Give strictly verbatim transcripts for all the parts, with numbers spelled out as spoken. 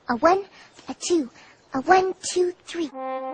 A one, a two, a one, two, three.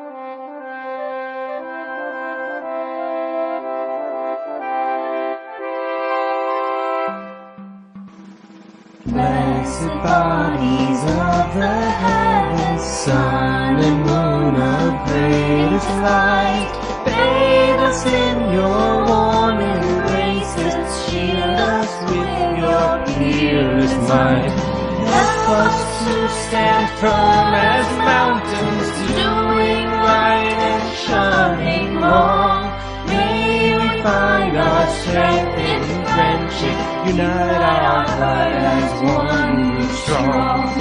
Blessed bodies of the heavens, sun and moon of greatest light, bathe us in your warm embraces, shield us with your dearest might. Help us to stand firm as mountains, doing right and shunning wrong. May we find our strength in friendship, unite our heart as one group strong.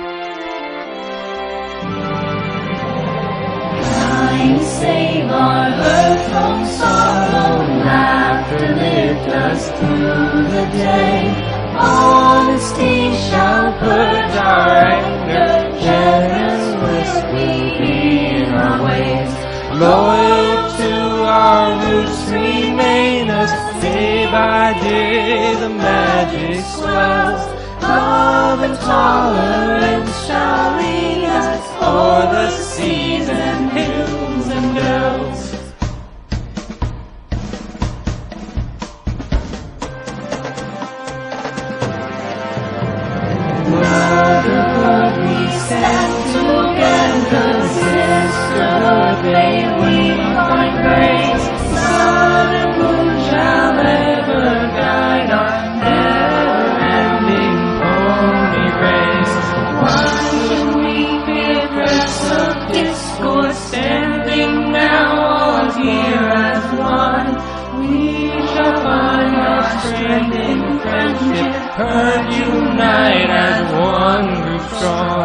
Kind save our earth from sorrow, laughter lift us through the day. Honesty shall purge our anger, generous we be in our ways. Loyal to our roots remain us, day by day the magic swells. Love and tolerance shall lead us o'er the seas and hills and dells. Brotherhood we stand together, sisterhood may we find grace. Sun and moon shall ever guide our never-ending pony race. Why should we be a press of discord, standing now all here as one? We shall find our strength in friendship, and unite as one group strong.